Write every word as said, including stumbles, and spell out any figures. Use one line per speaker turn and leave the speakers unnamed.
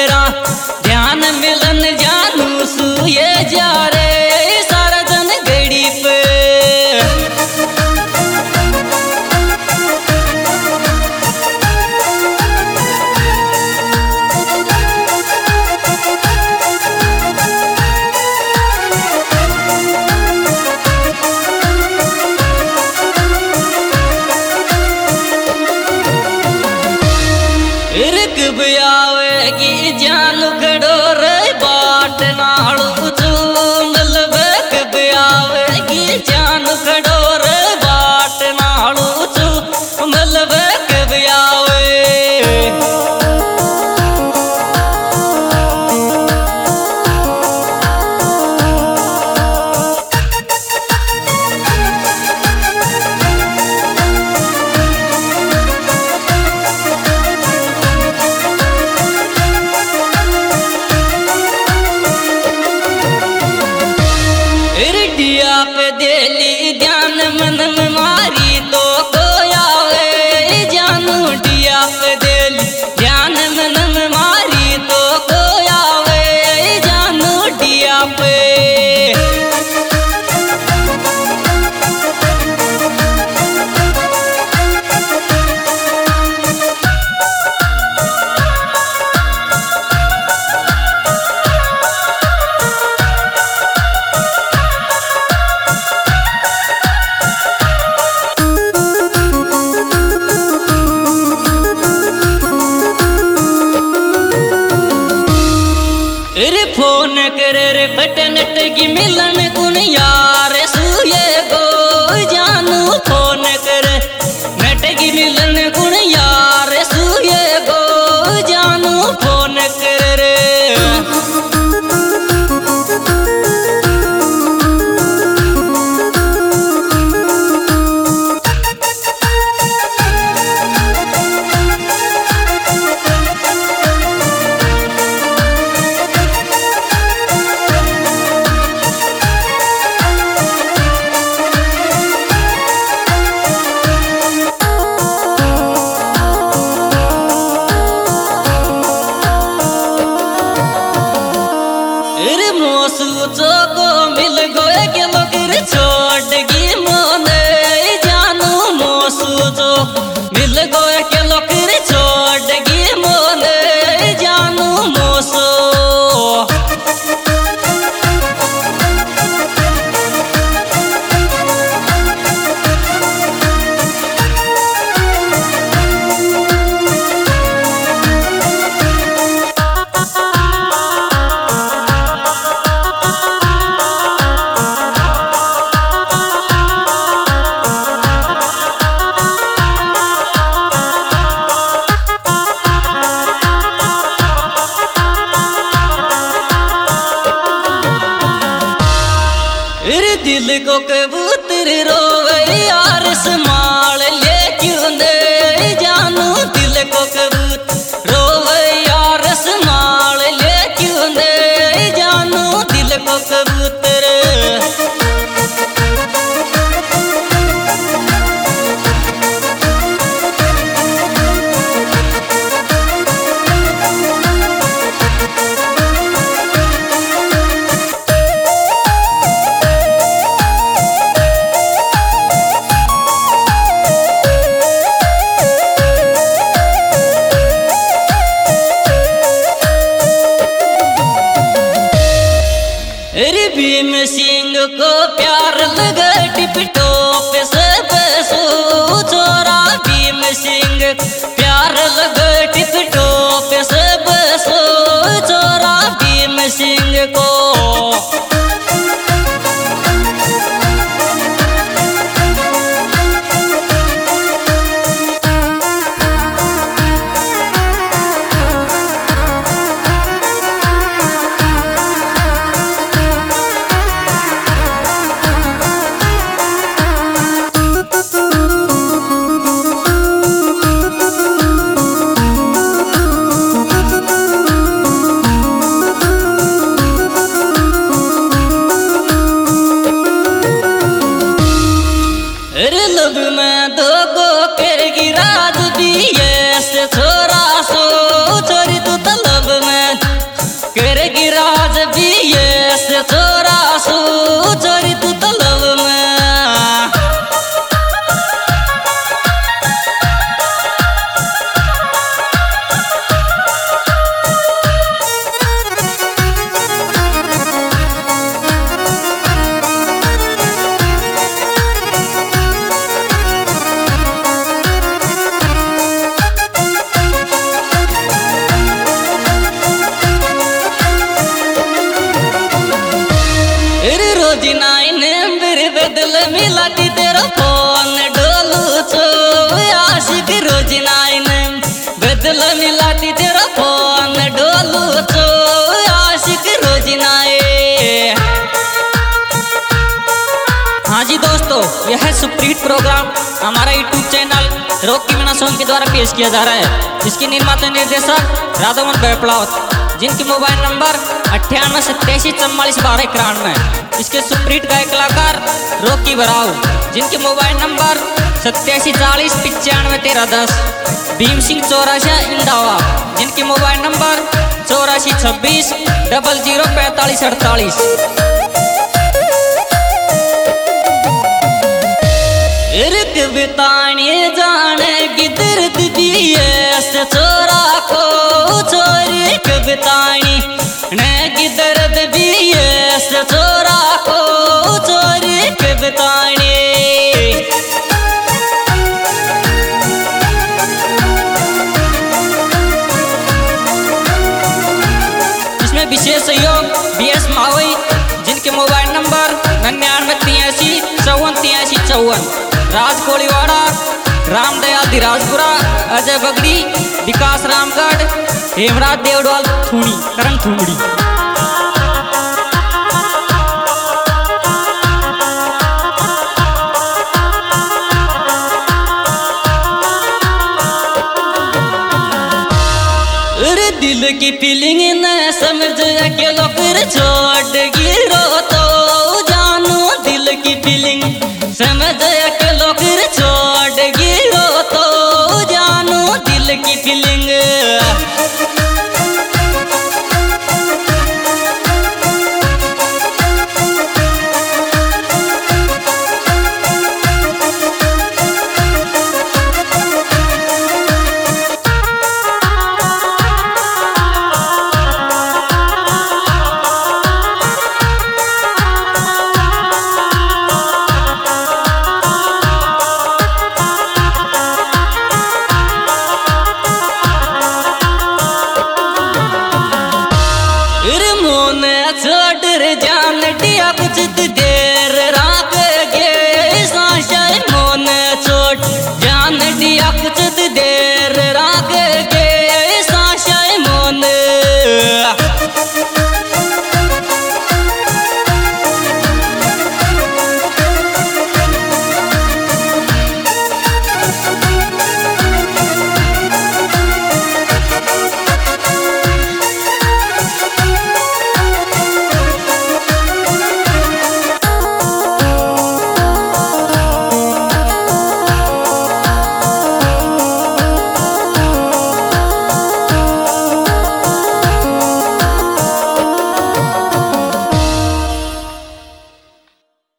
तेरा ध्यान मिलन जानू सुए जा रे सारा दिन घड़ी पे। कब आवेगी जान खड़ो रे बाट नालू चू मिलब कब आवेगी जान खड़ो रे बाट नालू चू मिलब कब आवे। पे देली ध्यान मन में मारी तो कोया वे जानू डिया पे देली ध्यान मन में मारी तो कोया वे जानू डिया पे। रे फोन करे रे बटन टगी मिलन कुन यार सुए गो जानू फोन करे नटगी मिलन कुन यार सुए गो जानू फोन करे रे। सोचो को मिल गए के लोग छोड़ गी मोने जानू मो सोचो मिल गए के लोग छोड़ गी मोने जानू मोसो। दिल को कबूतर रोवे यार संभाल ले क्यों दे जानू दिल को कबूतर रोवे यार संभाल ले क्यों दे जानू दिल को कबूतर। रे भीम सिंह को प्यार लगा टिप टॉप से बसो छोरा भीम सिंह प्यार लगा टिप टॉप से बसो छोरा भीम सिंह को। रोज नाइन मेरे बदल मिलाती तेरा फोन डोलू छो आशिक रोज नाइन बदल मिलाती तेरा फोन डोलू छो आशिक रोज नाइन। हाँ जी दोस्तों, यह है सुप्रीत प्रोग्राम हमारा YouTube channel Rocky Meena song के द्वारा पेश किया जा रहा है, जिसके निर्माता निर्देशक राधामोहन बेपलावत, जिनके मोबाइल नंबर अट्ठानवे सत्तासी चौवालीस बारह इक्यानवे। इसके सुप्रीत गायक कलाकार रॉकी बराव, जिनके मोबाइल नंबर सत्तासी चालीस पचानवे तेरह दस। भीम सिंह चौरासिया इंदावा, जिनके मोबाइल नंबर चौरासी छब्बीस डबल जीरो पैंतालीस अड़तालीस। बताने जाने की दर्द भी है चोरा को चोरी कबतानी ने की दर्द भी है चोरा को चोरी कबतानी। इसमें विशेष सहयोग बी एस मावई, जिनके मोबाइल नंबर निन्यानवे तिरासी चौवन तिरासी चौवन। राज कोलीवाड़ा, रामदयाल धीराजपुरा, अजय बगड़ी, विकास रामगढ़, हेमराज देवडवाल थूड़ी करण थूड़ी। दिल की फीलिंग न समझ अकेलो फिर छोड़ गिरो तो